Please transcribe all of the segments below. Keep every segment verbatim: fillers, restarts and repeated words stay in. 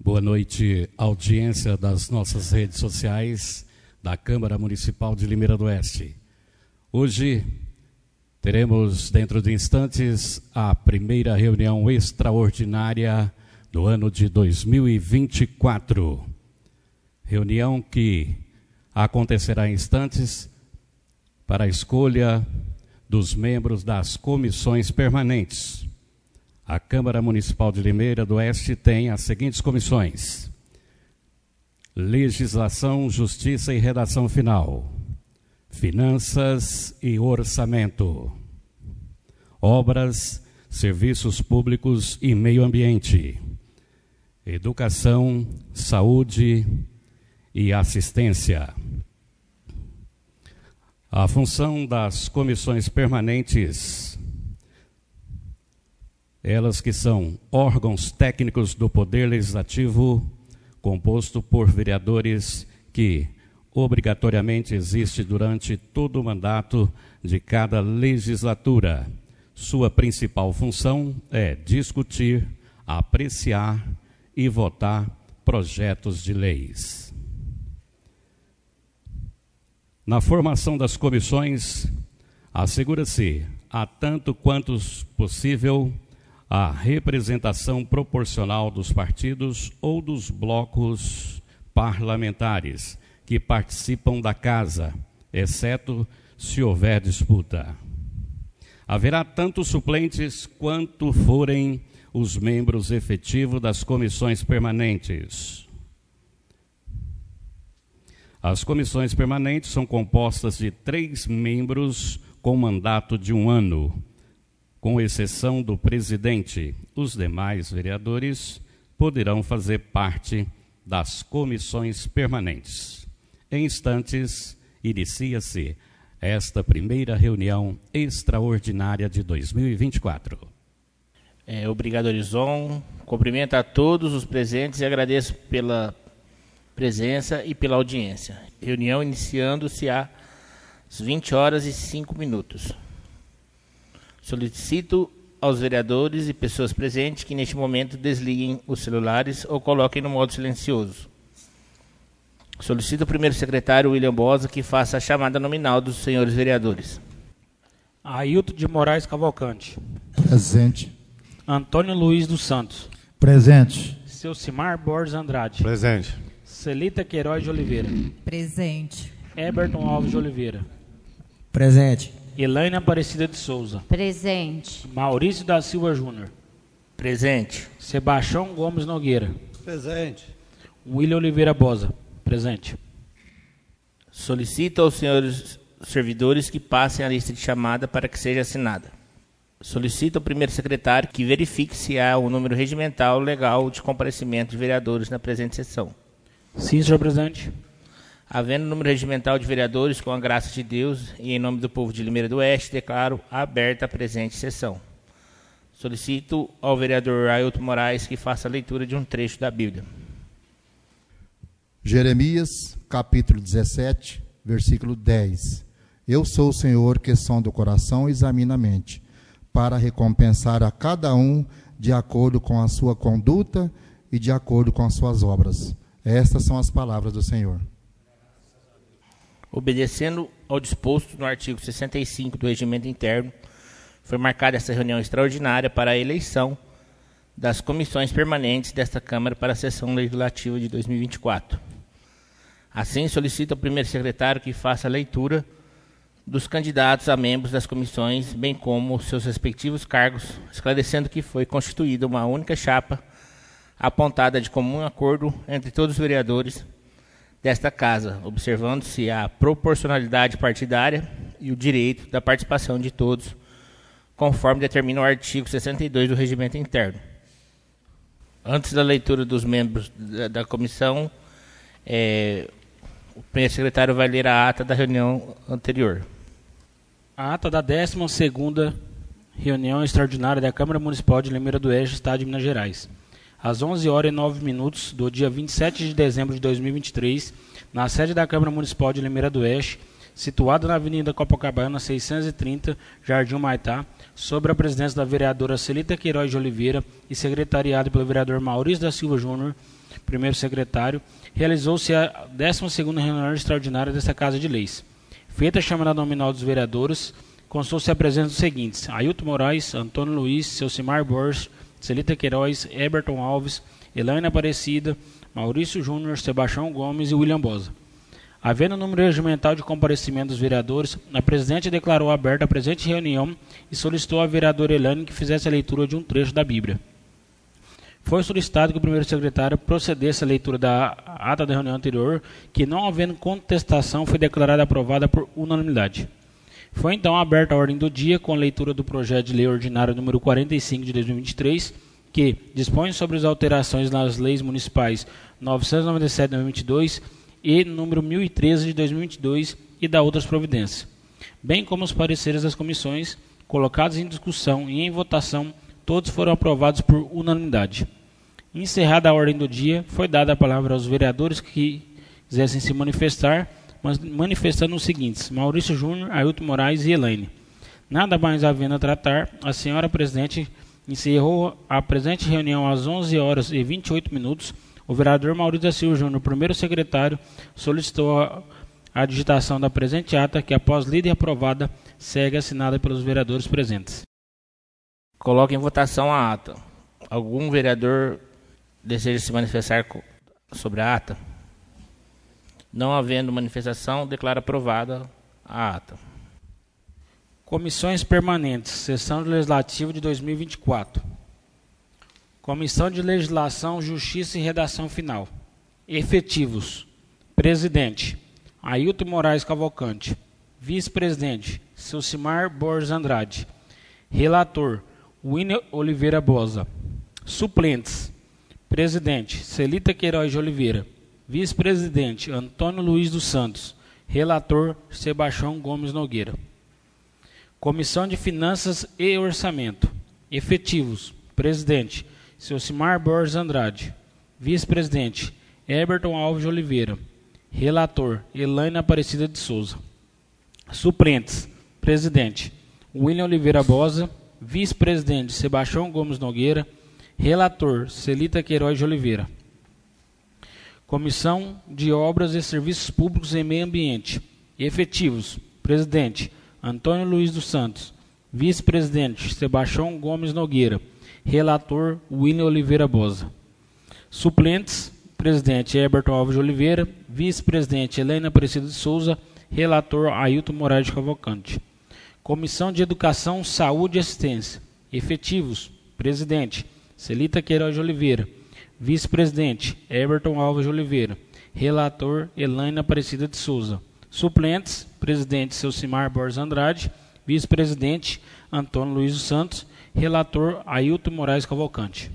Boa noite, audiência das nossas redes sociais da Câmara Municipal de Limeira do Oeste. Hoje teremos, dentro de instantes, a primeira reunião extraordinária do ano de dois mil e vinte e quatro. Reunião que acontecerá em instantes para a escolha dos membros das comissões permanentes. A Câmara Municipal de Limeira do Oeste tem as seguintes comissões: Legislação, Justiça e Redação Final, Finanças e Orçamento, Obras, Serviços Públicos e Meio Ambiente, Educação, Saúde e Assistência. A função das comissões permanentes, elas que são órgãos técnicos do Poder Legislativo, composto por vereadores que obrigatoriamente existe durante todo o mandato de cada legislatura. Sua principal função é discutir, apreciar e votar projetos de leis. Na formação das comissões, assegura-se, a tanto quanto possível, a representação proporcional dos partidos ou dos blocos parlamentares que participam da casa, exceto se houver disputa. Haverá tanto suplentes quanto forem os membros efetivos das comissões permanentes. As comissões permanentes são compostas de três membros com mandato de um ano, com exceção do presidente. Os demais vereadores poderão fazer parte das comissões permanentes. Em instantes, inicia-se esta primeira reunião extraordinária de dois mil e vinte e quatro. É, obrigado, Horizon. Cumprimento a todos os presentes e agradeço pela presença e pela audiência. Reunião iniciando-se às vinte horas e cinco minutos. Solicito aos vereadores e pessoas presentes que neste momento desliguem os celulares ou coloquem no modo silencioso. Solicito ao primeiro secretário, William Bosa, que faça a chamada nominal dos senhores vereadores. Ailton de Moraes Cavalcante. Presente. Antônio Luiz dos Santos. Presente. Selcimar Borges Andrade. Presente. Celita Queiroz de Oliveira. Presente. Eberton Alves de Oliveira. Presente. Elaine Aparecida de Souza. Presente. Maurício da Silva Júnior. Presente. Sebastião Gomes Nogueira. Presente. William Oliveira Bosa. Presente. Solicito aos senhores servidores que passem a lista de chamada para que seja assinada. Solicito ao primeiro secretário que verifique se há o número regimental legal de comparecimento de vereadores na presente sessão. Sim, senhor presidente. Havendo número regimental de vereadores, com a graça de Deus e em nome do povo de Limeira do Oeste, declaro aberta a presente sessão. Solicito ao vereador Ailton Moraes que faça a leitura de um trecho da Bíblia. Jeremias, capítulo dezessete, versículo dez. Eu sou o Senhor que sonda o coração e examina a mente, para recompensar a cada um de acordo com a sua conduta e de acordo com as suas obras. Estas são as palavras do Senhor. Obedecendo ao disposto no artigo sessenta e cinco do Regimento Interno, foi marcada essa reunião extraordinária para a eleição das comissões permanentes desta Câmara para a sessão legislativa de dois mil e vinte e quatro. Assim, solicito ao primeiro secretário que faça a leitura dos candidatos a membros das comissões, bem como seus respectivos cargos, esclarecendo que foi constituída uma única chapa apontada de comum acordo entre todos os vereadores desta Casa, observando-se a proporcionalidade partidária e o direito da participação de todos, conforme determina o artigo sessenta e dois do Regimento Interno. Antes da leitura dos membros da, da comissão, é, o primeiro secretário vai ler a ata da reunião anterior. A ata da décima segunda reunião extraordinária da Câmara Municipal de Limeira do Oeste, Estado de Minas Gerais. Às onze horas e nove minutos do dia vinte e sete de dezembro de dois mil e vinte e três, na sede da Câmara Municipal de Limeira do Oeste, situada na Avenida Copacabana, seiscentos e trinta, Jardim Humaitá, sob a presidência da vereadora Celita Queiroz de Oliveira e secretariado pelo vereador Maurício da Silva Júnior, primeiro secretário, realizou-se a décima segunda reunião extraordinária desta Casa de Leis. Feita a chamada nominal dos vereadores, constou-se a presença dos seguintes: Ailton Moraes, Antônio Luiz, Celcimar Borges, Celita Queiroz, Eberton Alves, Elaine Aparecida, Maurício Júnior, Sebastião Gomes e William Bosa. Havendo o número regimental de comparecimento dos vereadores, a presidente declarou aberta a presente reunião e solicitou à vereadora Elaine que fizesse a leitura de um trecho da Bíblia. Foi solicitado que o primeiro secretário procedesse à leitura da ata da reunião anterior, que, não havendo contestação, foi declarada aprovada por unanimidade. Foi então aberta a ordem do dia com a leitura do projeto de lei ordinário número quarenta e cinco de dois mil e vinte e três, que dispõe sobre as alterações nas leis municipais novecentos e noventa e sete de dois mil e vinte e dois e número mil e treze de dois mil e vinte e dois e da outras providências, bem como os pareceres das comissões, colocados em discussão e em votação, todos foram aprovados por unanimidade. Encerrada a ordem do dia, foi dada a palavra aos vereadores que quisessem se manifestar, mas manifestando os seguintes: Maurício Júnior, Ailton Moraes e Elaine. Nada mais havendo a tratar, a senhora presidente encerrou a presente reunião às onze horas e vinte e oito minutos. O vereador Maurício da Silva Júnior, primeiro secretário, solicitou a, a digitação da presente ata, que, após lida e aprovada, segue assinada pelos vereadores presentes. Coloque em votação a ata. Algum vereador deseja se manifestar sobre a ata? Não havendo manifestação, declaro aprovada a ata. Comissões permanentes. Sessão legislativa de dois mil e vinte e quatro. Comissão de Legislação, Justiça e Redação Final. Efetivos: presidente, Ailton Moraes Cavalcante. Vice-presidente, Celcimar Borges Andrade. Relator, William Oliveira Bosa. Suplentes: presidente, Celita Queiroz de Oliveira. Vice-presidente, Antônio Luiz dos Santos. Relator, Sebastião Gomes Nogueira. Comissão de Finanças e Orçamento. Efetivos: presidente, Celcimar Borges Andrade. Vice-presidente, Eberton Alves de Oliveira. Relator, Elaine Aparecida de Souza. Suplentes: presidente, William Oliveira Bosa. Vice-presidente, Sebastião Gomes Nogueira. Relator, Celita Queiroz de Oliveira. Comissão de Obras e Serviços Públicos e Meio Ambiente. Efetivos: presidente, Antônio Luiz dos Santos. Vice-presidente, Sebastião Gomes Nogueira. Relator, William Oliveira Bosa. Suplentes: presidente, Eberton Alves de Oliveira. Vice-presidente, Elaine Aparecida de Souza. Relator, Ailton Moraes de Cavalcante. Comissão de Educação, Saúde e Assistência. Efetivos: presidente, Celita Queiroz de Oliveira. Vice-presidente, Eberton Alves de Oliveira. Relator, Elaine Aparecida de Souza. Suplentes: presidente, Celcimar Borges Andrade. Vice-presidente, Antônio Luiz dos Santos. Relator, Ailton Moraes Cavalcante.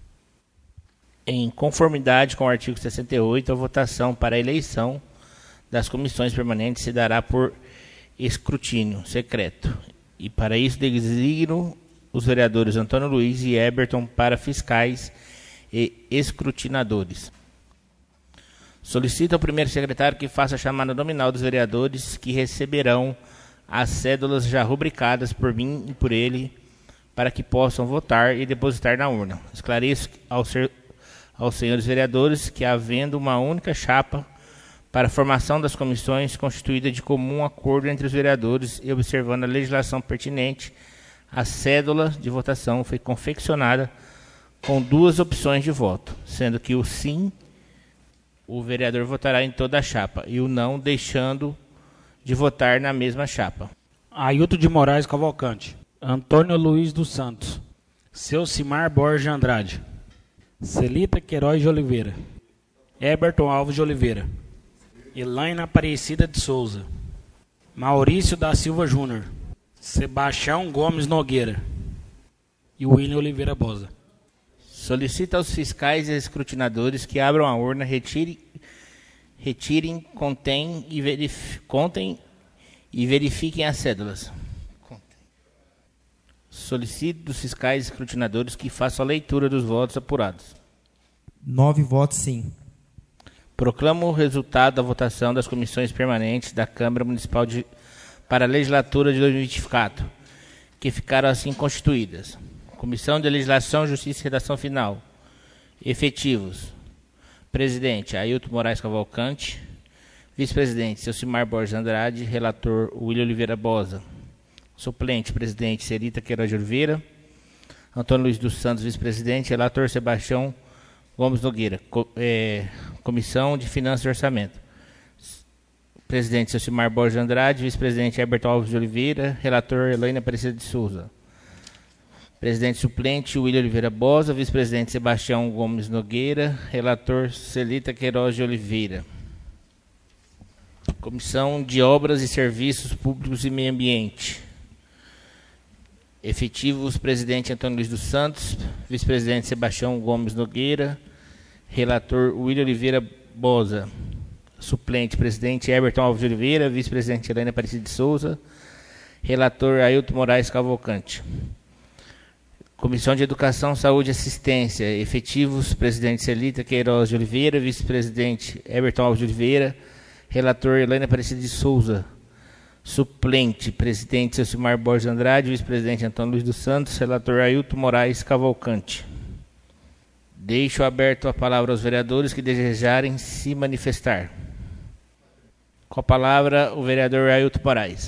Em conformidade com o artigo sessenta e oito, a votação para a eleição das comissões permanentes se dará por escrutínio secreto. E para isso designo os vereadores Antônio Luiz e Eberton para fiscais e escrutinadores. Solicito ao primeiro secretário que faça a chamada nominal dos vereadores que receberão as cédulas já rubricadas por mim e por ele, para que possam votar e depositar na urna. Esclareço aos, ser, aos senhores vereadores que, havendo uma única chapa para a formação das comissões constituída de comum acordo entre os vereadores e observando a legislação pertinente, a cédula de votação foi confeccionada com duas opções de voto, sendo que o sim, o vereador votará em toda a chapa, e o não, deixando de votar na mesma chapa. Ailton de Moraes Cavalcante. Antônio Luiz dos Santos. Celcimar Borges Andrade. Celita Queiroz de Oliveira. Eberton Alves de Oliveira. Elaine Aparecida de Souza. Maurício da Silva Júnior. Sebastião Gomes Nogueira. E William Oliveira Bosa. Solicita aos fiscais e escrutinadores que abram a urna, retirem, retirem contem, e verif, contem e verifiquem as cédulas. Solicito dos fiscais e escrutinadores que façam a leitura dos votos apurados. Nove votos sim. Proclamo o resultado da votação das comissões permanentes da Câmara Municipal de, para a Legislatura de dois mil e vinte e quatro, que ficaram assim constituídas. Comissão de Legislação, Justiça e Redação Final. Efetivos. Presidente, Ailton Moraes Cavalcante. Vice-presidente, Ceucimar Borges Andrade. Relator, William Oliveira Bosa. Suplente, presidente, Celita Queiroz de Oliveira. Antônio Luiz dos Santos, vice-presidente. Relator, Sebastião Gomes Nogueira. Co é, Comissão de Finanças e Orçamento. Presidente, Ceucimar Borges Andrade. Vice-presidente, Herberto Alves de Oliveira. Relator, Elaine Aparecida de Souza. Presidente suplente, William Oliveira Bosa. Vice-presidente, Sebastião Gomes Nogueira. Relator, Celita Queiroz de Oliveira. Comissão de Obras e Serviços Públicos e Meio Ambiente. Efetivos, presidente Antônio Luiz dos Santos. Vice-presidente, Sebastião Gomes Nogueira. Relator, William Oliveira Bosa. Suplente, presidente, Herberton Alves de Oliveira. Vice-presidente, Elaine Aparecida de Souza. Relator, Ailton Moraes Cavalcante. Comissão de Educação, Saúde e Assistência. Efetivos, presidente Celita Queiroz de Oliveira. Vice-presidente, Herberton Alves de Oliveira. Relator, Elaine Aparecida de Souza. Suplente, presidente Ceucimar Borges Andrade. Vice-presidente, Antônio Luiz dos Santos. Relator, Ailton Moraes Cavalcante. Deixo aberto a palavra aos vereadores que desejarem se manifestar. Com a palavra, o vereador Ailton Moraes.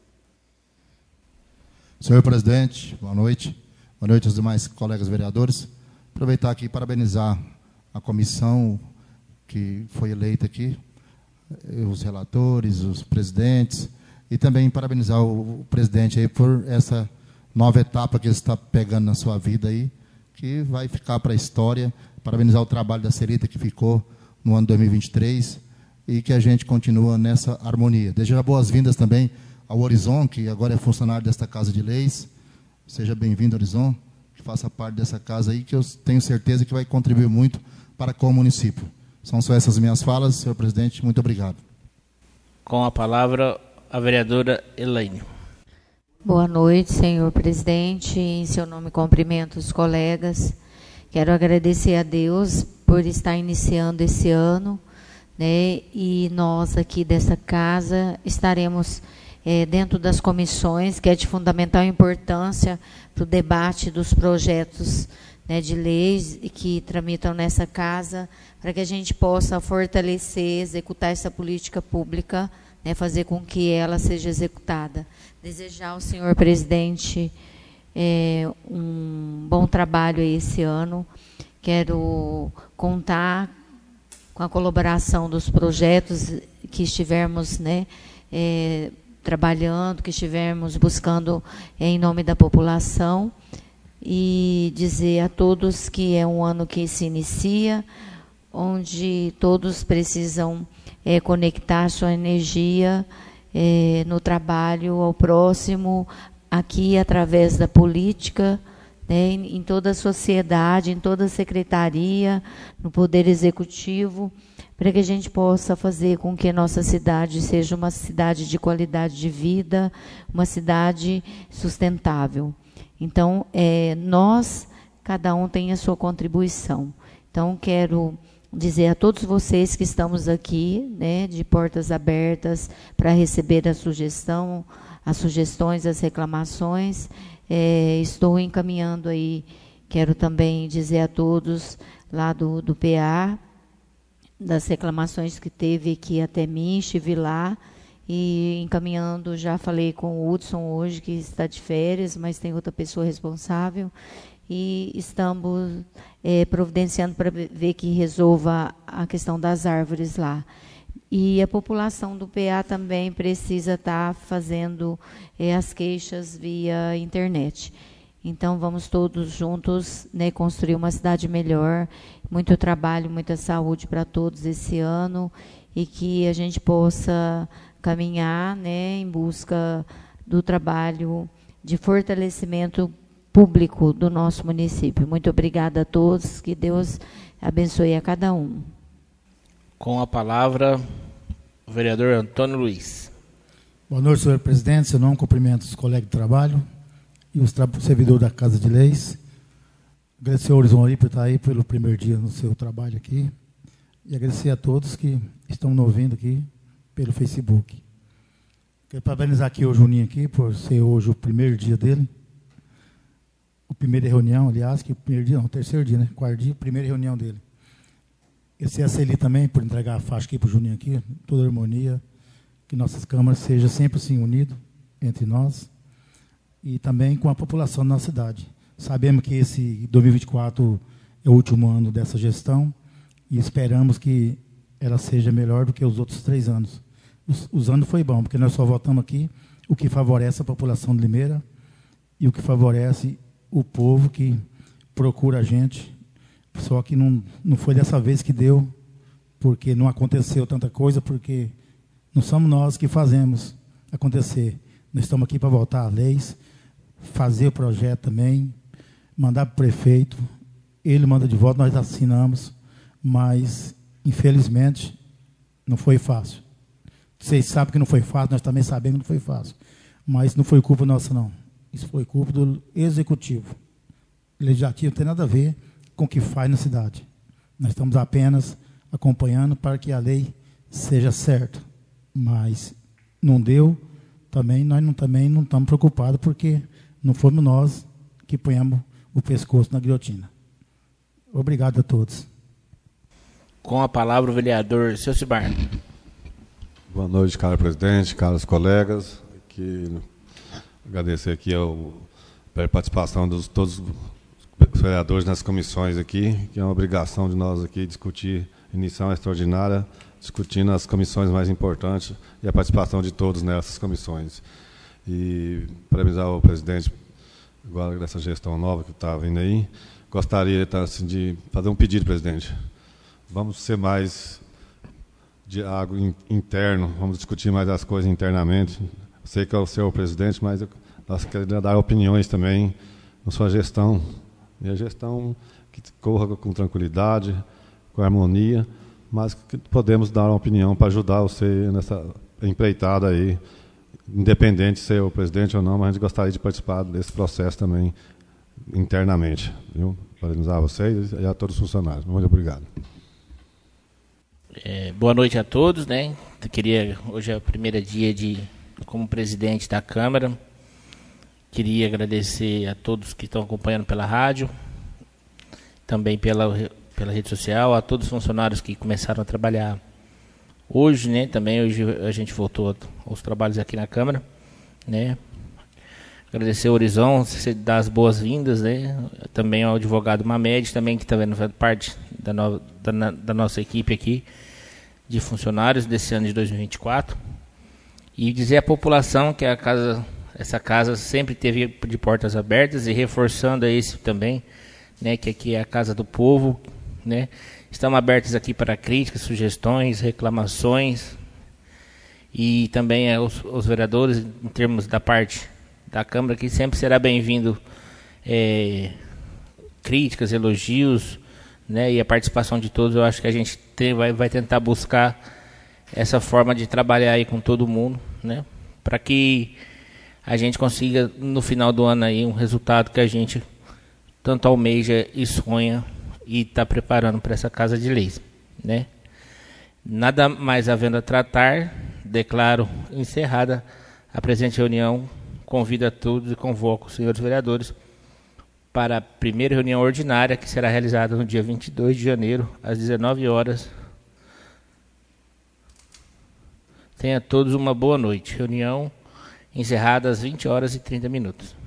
Senhor presidente, boa noite. Boa noite aos demais colegas vereadores. Aproveitar aqui e parabenizar a comissão que foi eleita aqui, os relatores, os presidentes, e também parabenizar o presidente aí por essa nova etapa que ele está pegando na sua vida aí, que vai ficar para a história. Parabenizar o trabalho da Celita que ficou no ano dois mil e vinte e três e que a gente continua nessa harmonia. Desejar boas-vindas também ao Horizon, que agora é funcionário desta Casa de Leis. Seja bem-vindo, Horizon, que faça parte dessa casa aí, que eu tenho certeza que vai contribuir muito para com o município. São só essas minhas falas, senhor presidente. Muito obrigado. Com a palavra, a vereadora Elaine. Boa noite, senhor presidente. Em seu nome, cumprimento os colegas. Quero agradecer a Deus por estar iniciando esse ano, né? E nós aqui dessa casa estaremos é, dentro das comissões, que é de fundamental importância para o debate dos projetos, né, de leis que tramitam nessa casa, para que a gente possa fortalecer, executar essa política pública, né, fazer com que ela seja executada. Desejar ao senhor presidente é, um bom trabalho esse ano. Quero contar com a colaboração dos projetos que estivermos, né, é, trabalhando, que estivermos buscando é, em nome da população, e dizer a todos que é um ano que se inicia, onde todos precisam é, conectar sua energia é, no trabalho ao próximo, aqui através da política, né, em, em toda a sociedade, em toda a secretaria, no Poder Executivo, para que a gente possa fazer com que a nossa cidade seja uma cidade de qualidade de vida, uma cidade sustentável. Então, é, nós, cada um tem a sua contribuição. Então, quero dizer a todos vocês que estamos aqui, né, de portas abertas para receber a sugestão, as sugestões, as reclamações. É, estou encaminhando aí, quero também dizer a todos lá do, do P A, das reclamações que teve aqui até mim, estive lá, e encaminhando, já falei com o Hudson hoje, que está de férias, mas tem outra pessoa responsável, e estamos é, providenciando para ver que resolva a questão das árvores lá. E a população do P A também precisa estar fazendo é, as queixas via internet. Então, vamos todos juntos, né, construir uma cidade melhor, muito trabalho, muita saúde para todos esse ano, e que a gente possa caminhar, né, em busca do trabalho de fortalecimento público do nosso município. Muito obrigada a todos, que Deus abençoe a cada um. Com a palavra, o vereador Antônio Luiz. Boa noite, senhor presidente. Seu nome, cumprimento os colegas de trabalho e os servidores da Casa de Leis. Agradecer ao Horizon aí por estar aí pelo primeiro dia no seu trabalho aqui. e agradecer a todos que estão nos ouvindo aqui pelo Facebook. Quero parabenizar aqui o Juninho aqui, por ser hoje o primeiro dia dele. O primeiro reunião, aliás, que o primeiro dia, não, o terceiro dia, né? Quarto dia, primeira reunião dele. Esse a Celi também, por entregar a faixa aqui para o Juninho aqui, toda a harmonia, que nossas câmaras sejam sempre assim unidas entre nós e também com a população da nossa cidade. Sabemos que esse dois mil e vinte e quatro é o último ano dessa gestão e esperamos que ela seja melhor do que os outros três anos. Os, os anos foi bom, porque nós só votamos aqui o que favorece a população de Limeira e o que favorece o povo que procura a gente. Só que não, não foi dessa vez que deu, porque não aconteceu tanta coisa, porque não somos nós que fazemos acontecer. Nós estamos aqui para votar as leis, fazer o projeto também, mandar para o prefeito, ele manda de volta, nós assinamos, mas, infelizmente, não foi fácil. Vocês sabem que não foi fácil, nós também sabemos que não foi fácil. Mas não foi culpa nossa, não. Isso foi culpa do executivo. O legislativo não tem nada a ver com o que faz na cidade. Nós estamos apenas acompanhando para que a lei seja certa. Mas não deu, também nós não, também não estamos preocupados, porque não fomos nós que ponhamos o pescoço na guilhotina. Obrigado a todos. Com a palavra o vereador Celcibar. Boa noite, caro presidente, caros colegas. Que agradecer aqui a participação de todos os vereadores nas comissões aqui, que é uma obrigação de nós aqui discutir emissão extraordinária, discutindo as comissões mais importantes e a participação de todos nessas comissões. E parabenizar o presidente agora dessa gestão nova que está vindo aí. Gostaria assim, de fazer um pedido, presidente. Vamos ser mais diálogo interno, vamos discutir mais as coisas internamente. Eu sei que é o senhor presidente, mas eu, nós queremos dar opiniões também na sua gestão. E a gestão que corra com tranquilidade, com harmonia, mas que podemos dar uma opinião para ajudar você nessa empreitada aí, independente de ser o presidente ou não, mas a gente gostaria de participar desse processo também internamente. Viu? Parabenizar a vocês e a todos os funcionários. Muito obrigado. É, boa noite a todos, né? Eu queria, hoje é o primeiro dia de, como presidente da Câmara, queria agradecer a todos que estão acompanhando pela rádio, também pela, pela rede social, a todos os funcionários que começaram a trabalhar hoje, né? Também hoje a gente voltou aos trabalhos aqui na Câmara, né? Agradecer ao Horizon, dar as boas-vindas, né? Também ao advogado Mamed, também que está vendo parte da, no, da, da nossa equipe aqui, de funcionários desse ano de dois mil e vinte e quatro. E dizer à população que a casa, essa casa sempre teve de portas abertas, e reforçando esse também, né? Que aqui é a casa do povo, né? Estamos abertos aqui para críticas, sugestões, reclamações, e também aos, aos vereadores, em termos da parte da Câmara, que sempre será bem-vindo é, críticas, elogios, né, e a participação de todos. Eu acho que a gente tem, vai, vai tentar buscar essa forma de trabalhar aí com todo mundo, né, para que a gente consiga, no final do ano, aí, um resultado que a gente tanto almeja e sonha e está preparando para essa Casa de Leis, né. Nada mais havendo a tratar, declaro encerrada a presente reunião. Convido a todos e convoco os senhores vereadores para a primeira reunião ordinária, que será realizada no dia vinte e dois de janeiro, às dezenove horas. Tenha todos uma boa noite. Reunião encerrada às vinte horas e trinta minutos.